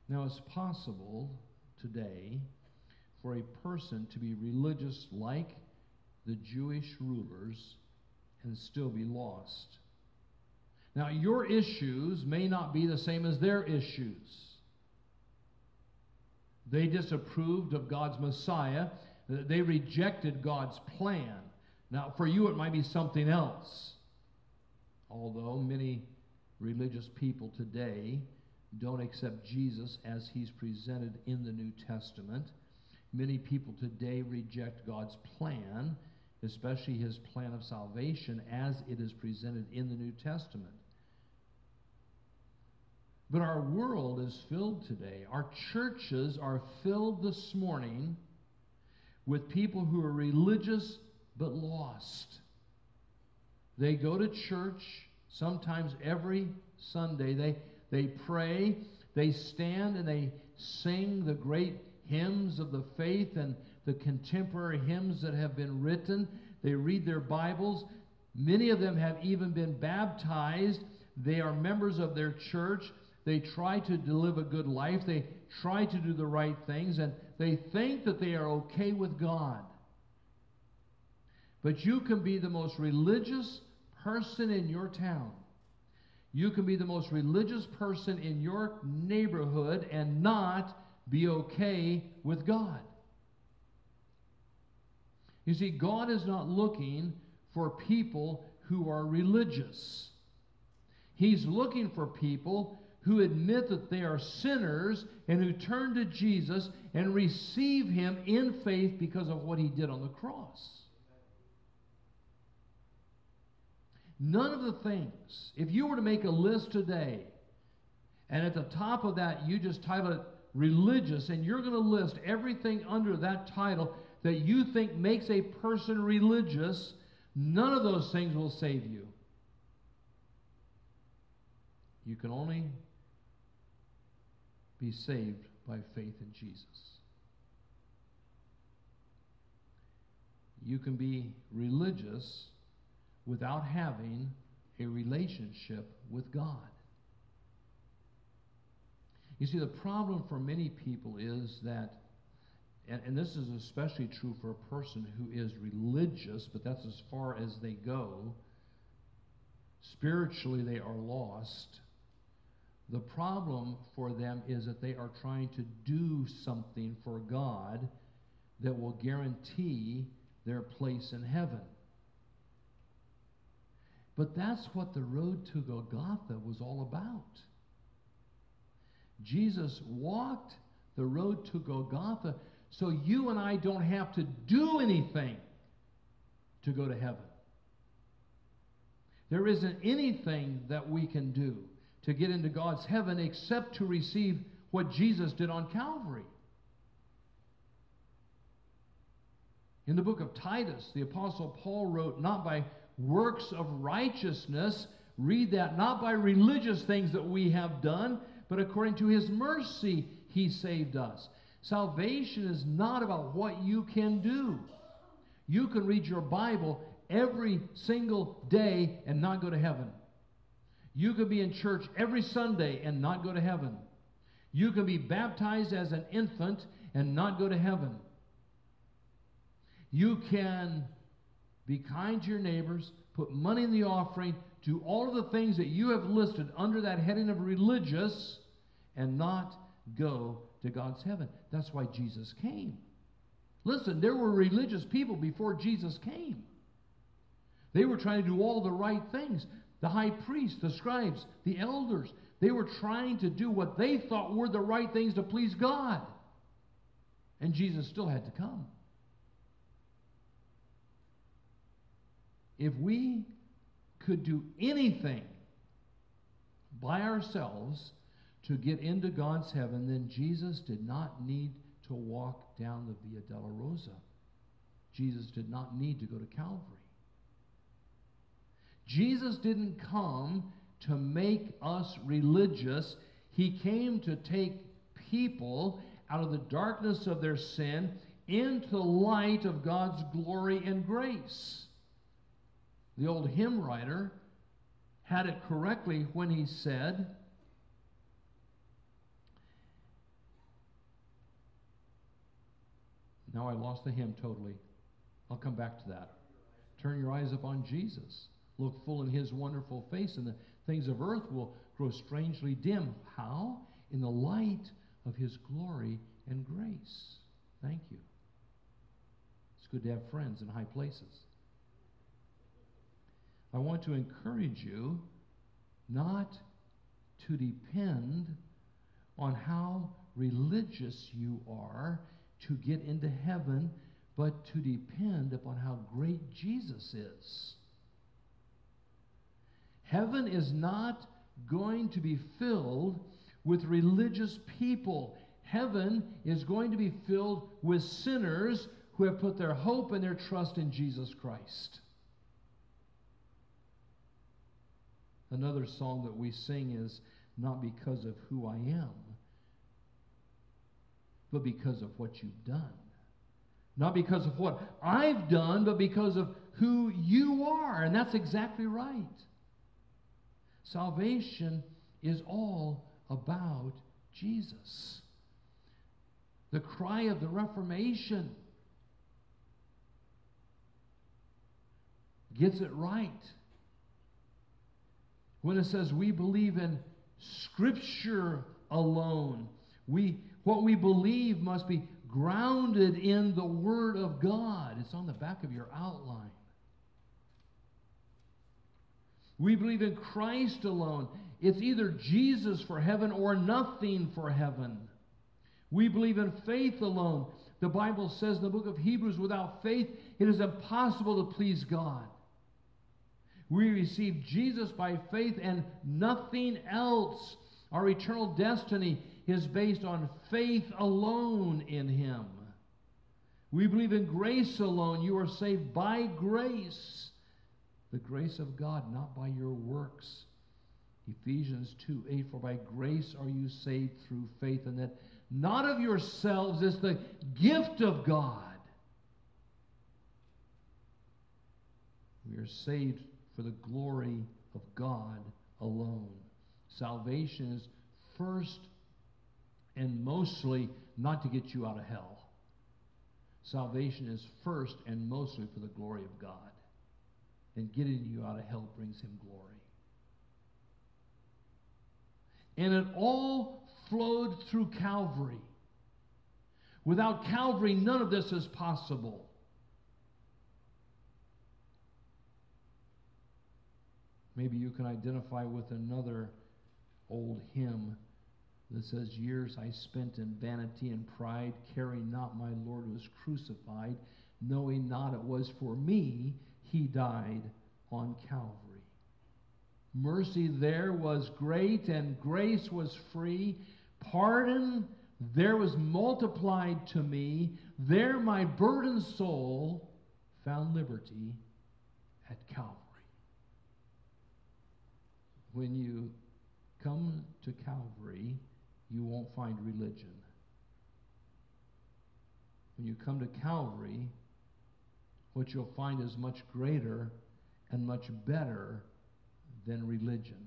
Now, it's possible today for a person to be religious like the Jewish rulers and still be lost. Now, your issues may not be the same as their issues. They disapproved of God's Messiah. They rejected God's plan. Now, for you, it might be something else. Although many religious people today don't accept Jesus as he's presented in the New Testament. Many people today reject God's plan, especially his plan of salvation as it is presented in the New Testament. But our world is filled today. Our churches are filled this morning with people who are religious but lost. They go to church sometimes every Sunday. They pray, they stand and they sing the great hymns of the faith and the contemporary hymns that have been written. They read their Bibles. Many of them have even been baptized. They are members of their church. They try to live a good life. They try to do the right things, and they think that they are okay with God. But you can be the most religious person in your town. You can be the most religious person in your neighborhood and not be okay with God. You see, God is not looking for people who are religious. He's looking for people who admit that they are sinners and who turn to Jesus and receive him in faith because of what he did on the cross. None of the things, if you were to make a list today, and at the top of that you just title it religious, and you're going to list everything under that title that you think makes a person religious, none of those things will save you. You can only be saved by faith in Jesus. You can be religious without having a relationship with God. You see, the problem for many people is that, and this is especially true for a person who is religious, but that's as far as they go. Spiritually, they are lost. The problem for them is that they are trying to do something for God that will guarantee their place in heaven. But that's what the road to Golgotha was all about. Jesus walked the road to Golgotha so you and I don't have to do anything to go to heaven. There isn't anything that we can do to get into God's heaven except to receive what Jesus did on Calvary. In the book of Titus, the Apostle Paul wrote, not by works of righteousness, read that, not by religious things that we have done, but according to his mercy he saved us. Salvation is not about what you can do. You can read your Bible every single day and not go to heaven. You can be in church every Sunday and not go to heaven. You can be baptized as an infant and not go to heaven. You can be kind to your neighbors, put money in the offering, do all of the things that you have listed under that heading of religious, and not go to God's heaven. That's why Jesus came. Listen, there were religious people before Jesus came. They were trying to do all the right things. The high priests, the scribes, the elders, they were trying to do what they thought were the right things to please God. And Jesus still had to come. If we could do anything by ourselves to get into God's heaven, then Jesus did not need to walk down the Via Dolorosa. Jesus did not need to go to Calvary. Jesus didn't come to make us religious. He came to take people out of the darkness of their sin into the light of God's glory and grace. The old hymn writer had it correctly when he said, Now I lost the hymn totally. I'll come back to that. Turn your eyes upon Jesus. Look full in his wonderful face, and the things of earth will grow strangely dim. How? In the light of his glory and grace. Thank you. It's good to have friends in high places. I want to encourage you not to depend on how religious you are to get into heaven, but to depend upon how great Jesus is. Heaven is not going to be filled with religious people. Heaven is going to be filled with sinners who have put their hope and their trust in Jesus Christ. Another song that we sing is not because of who I am, but because of what you've done. Not because of what I've done, but because of who you are. And that's exactly right. Salvation is all about Jesus. The cry of the Reformation gets it right when it says we believe in Scripture alone. What we believe must be grounded in the Word of God. It's on the back of your outline. We believe in Christ alone. It's either Jesus for heaven or nothing for heaven. We believe in faith alone. The Bible says in the book of Hebrews, without faith, it is impossible to please God. We receive Jesus by faith and nothing else. Our eternal destiny is based on faith alone in Him. We believe in grace alone. You are saved by grace. The grace of God, not by your works. Ephesians 2:8, for by grace are you saved through faith, and that not of yourselves, is the gift of God. We are saved for the glory of God alone. Salvation is first and mostly not to get you out of hell. Salvation is first and mostly for the glory of God. And getting you out of hell brings Him glory. And it all flowed through Calvary. Without Calvary, none of this is possible. Maybe you can identify with another old hymn that says, years I spent in vanity and pride, caring not my Lord was crucified, knowing not it was for me He died on Calvary. Mercy there was great and grace was free. Pardon there was multiplied to me. There my burdened soul found liberty at Calvary. When you come to Calvary, you won't find religion. When you come to Calvary, what you'll find is much greater and much better than religion.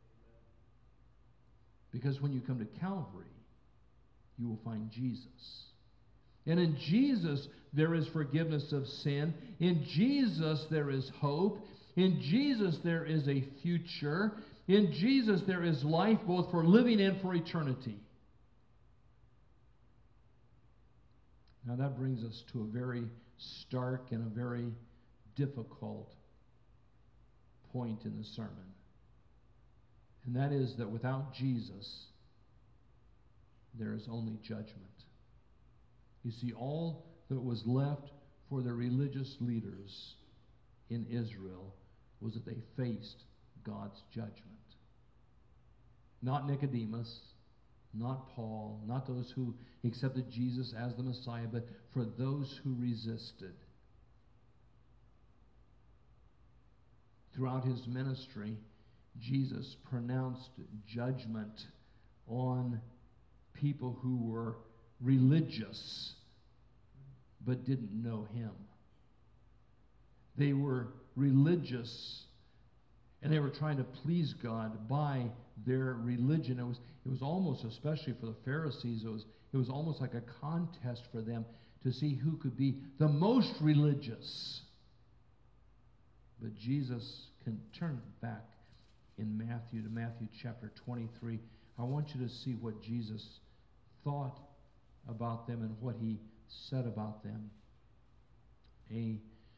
Because when you come to Calvary, you will find Jesus. And in Jesus, there is forgiveness of sin. In Jesus, there is hope. In Jesus, there is a future. In Jesus, there is life both for living and for eternity. Now that brings us to a very stark and a very difficult point in the sermon. And that is that without Jesus, there is only judgment. You see, all that was left for the religious leaders in Israel was that they faced God's judgment. Not Nicodemus, not Paul, not those who accepted Jesus as the Messiah, but for those who resisted. Throughout his ministry, Jesus pronounced judgment on people who were religious but didn't know Him. They were religious and they were trying to please God by their religion. It was almost, especially for the Pharisees, it was almost like a contest for them to see who could be the most religious. But Jesus can turn back in Matthew to Matthew chapter 23. I want you to see what Jesus thought about them and what he said about them. A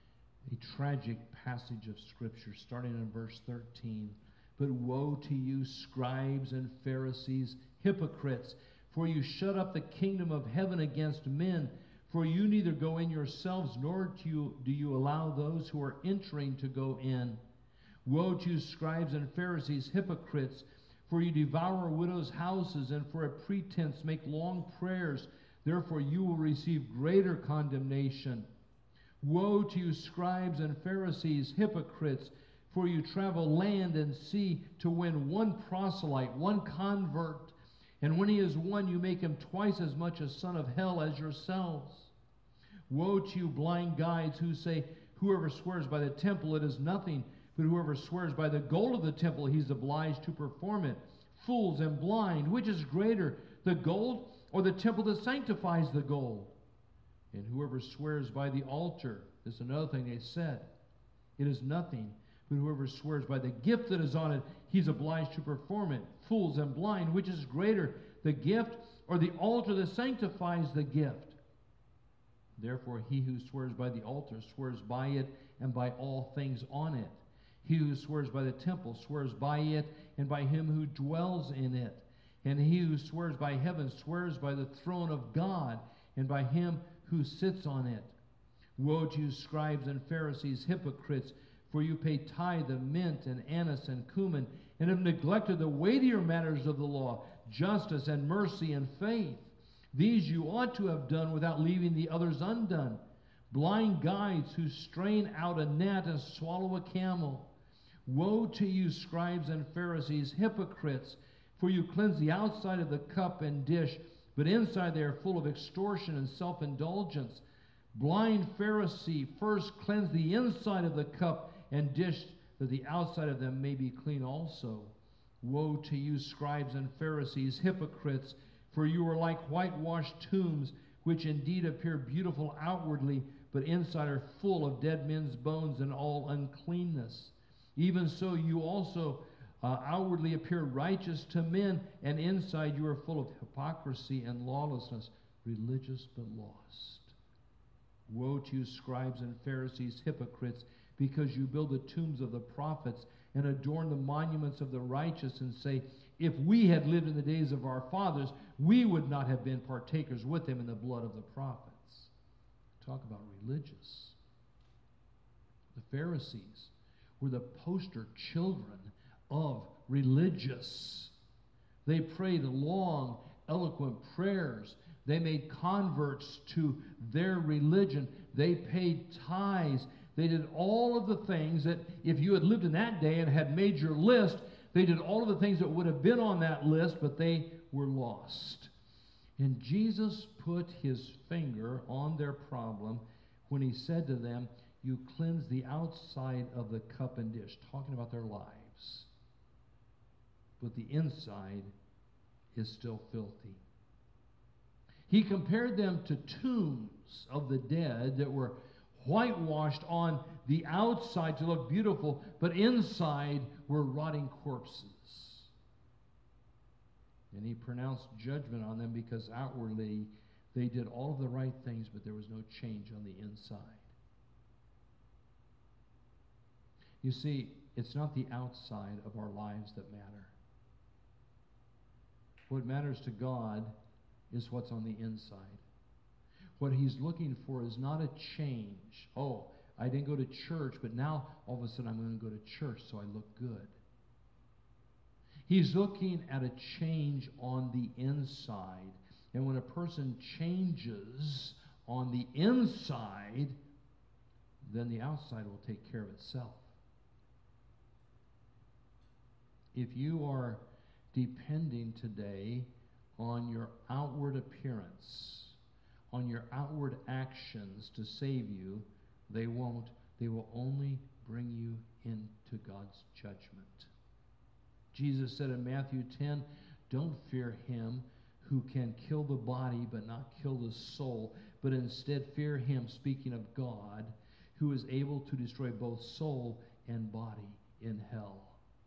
tragic passage of Scripture, starting in verse 13. But woe to you, scribes and Pharisees, hypocrites, for you shut up the kingdom of heaven against men. For you neither go in yourselves, nor do you allow those who are entering to go in. Woe to you, scribes and Pharisees, hypocrites, for you devour widows' houses, and for a pretense make long prayers. Therefore you will receive greater condemnation. Woe to you, scribes and Pharisees, hypocrites, for you travel land and sea to win one proselyte, one convert. And when he is won, you make him twice as much a son of hell as yourselves. Woe to you, blind guides, who say, whoever swears by the temple, it is nothing. But whoever swears by the gold of the temple, he is obliged to perform it. Fools and blind, which is greater, the gold or the temple that sanctifies the gold? And whoever swears by the altar, this is another thing they said, it is nothing. But whoever swears by the gift that is on it, he's obliged to perform it. Fools and blind, which is greater, the gift or the altar that sanctifies the gift? Therefore he who swears by the altar swears by it and by all things on it. He who swears by the temple swears by it and by him who dwells in it. And he who swears by heaven swears by the throne of God and by him who sits on it. Woe to you, scribes and Pharisees, hypocrites, for you pay tithe of mint and anise and cumin, and have neglected the weightier matters of the law, justice and mercy and faith. These you ought to have done without leaving the others undone. Blind guides who strain out a gnat and swallow a camel. Woe to you, scribes and Pharisees, hypocrites, for you cleanse the outside of the cup and dish, but inside they are full of extortion and self-indulgence. Blind Pharisee, first cleanse the inside of the cup and dish, that the outside of them may be clean also. Woe to you, scribes and Pharisees, hypocrites, for you are like whitewashed tombs, which indeed appear beautiful outwardly, but inside are full of dead men's bones and all uncleanness. Even so you also outwardly appear righteous to men, and inside you are full of hypocrisy and lawlessness, religious but lost. Woe to you, scribes and Pharisees, hypocrites, because you build the tombs of the prophets and adorn the monuments of the righteous, and say, if we had lived in the days of our fathers, we would not have been partakers with them in the blood of the prophets. Talk about religious. The Pharisees were the poster children of religious. They prayed long, eloquent prayers. They made converts to their religion. They paid tithes. They did all of the things that, if you had lived in that day and had made your list, they did all of the things that would have been on that list, but they were lost. And Jesus put his finger on their problem when he said to them, you cleanse the outside of the cup and dish, talking about their lives, but the inside is still filthy. He compared them to tombs of the dead that were whitewashed on the outside to look beautiful, but inside were rotting corpses. And he pronounced judgment on them because outwardly they did all of the right things, but there was no change on the inside. You see, it's not the outside of our lives that matter. What matters to God is what's on the inside. What he's looking for is not a change. Oh, I didn't go to church, but now all of a sudden I'm going to go to church so I look good. He's looking at a change on the inside. And when a person changes on the inside, then the outside will take care of itself. If you are depending today on your outward appearance, on your outward actions to save you, they won't. They will only bring you into God's judgment. Jesus said in Matthew 10, don't fear him who can kill the body but not kill the soul, but instead fear him, speaking of God, who is able to destroy both soul and body in hell.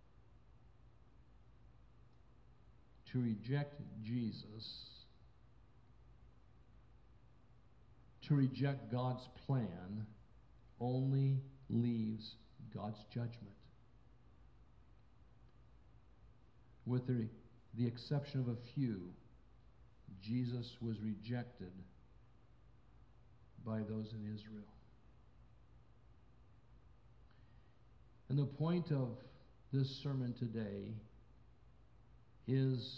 To reject Jesus, to reject God's plan, only leaves God's judgment. With the exception of a few, Jesus was rejected by those in Israel. And the point of this sermon today is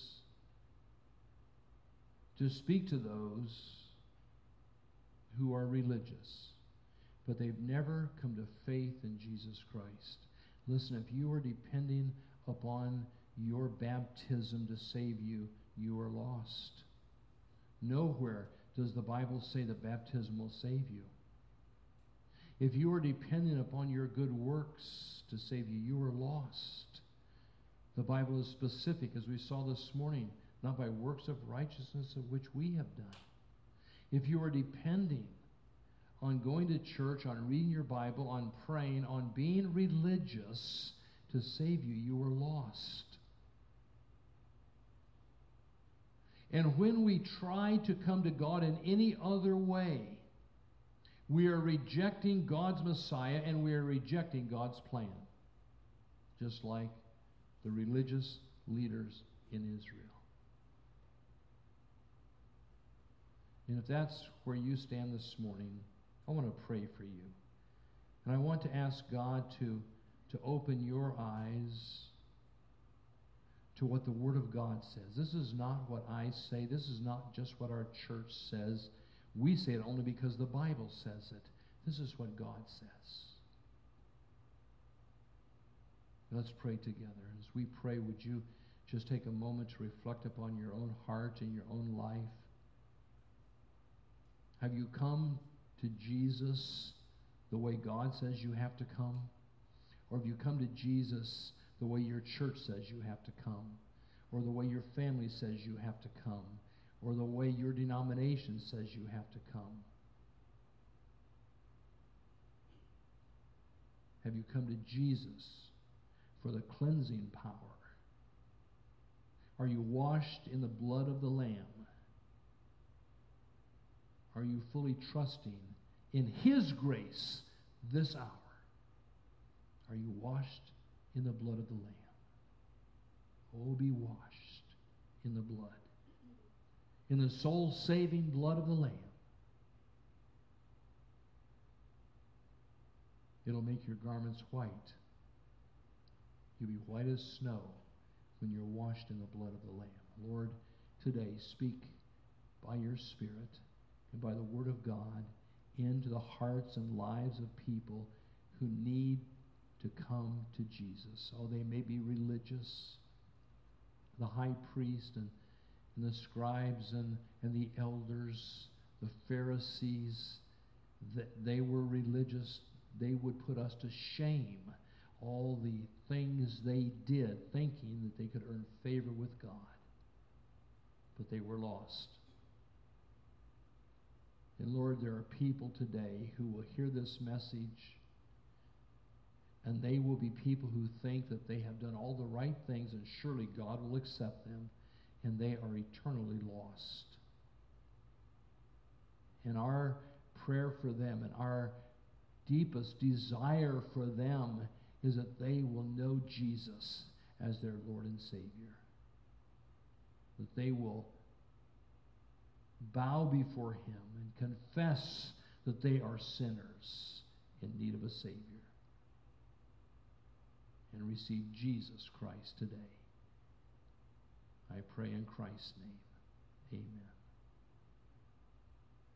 to speak to those who are religious, but they've never come to faith in Jesus Christ. Listen, if you are depending upon your baptism to save you, you are lost. Nowhere does the Bible say that baptism will save you. If you are dependent upon your good works to save you, you are lost. The Bible is specific, as we saw this morning, not by works of righteousness of which we have done. If you are depending on going to church, on reading your Bible, on praying, on being religious to save you, you are lost. And when we try to come to God in any other way, we are rejecting God's Messiah and we are rejecting God's plan. Just like the religious leaders in Israel. And if that's where you stand this morning, I want to pray for you. And I want to ask God to open your eyes to what the Word of God says. This is not what I say. This is not just what our church says. We say it only because the Bible says it. This is what God says. Let's pray together. As we pray, would you just take a moment to reflect upon your own heart and your own life? Have you come to Jesus the way God says you have to come? Or have you come to Jesus the way your church says you have to come? Or the way your family says you have to come? Or the way your denomination says you have to come? Have you come to Jesus for the cleansing power? Are you washed in the blood of the Lamb? Are you fully trusting in His grace this hour? Are you washed in the blood of the Lamb? Oh, be washed in the blood, in the soul-saving blood of the Lamb. It'll make your garments white. You'll be white as snow when you're washed in the blood of the Lamb. Lord, today speak by your Spirit and by the Word of God into the hearts and lives of people who need to come to Jesus. Oh, they may be religious. The high priest and the scribes and the elders, the Pharisees, they were religious. They would put us to shame, all the things they did, thinking that they could earn favor with God. But they were lost. And Lord, there are people today who will hear this message, and they will be people who think that they have done all the right things, and surely God will accept them, and they are eternally lost. And our prayer for them and our deepest desire for them is that they will know Jesus as their Lord and Savior. That they will bow before Him and confess that they are sinners in need of a Savior. And receive Jesus Christ today. I pray in Christ's name. Amen.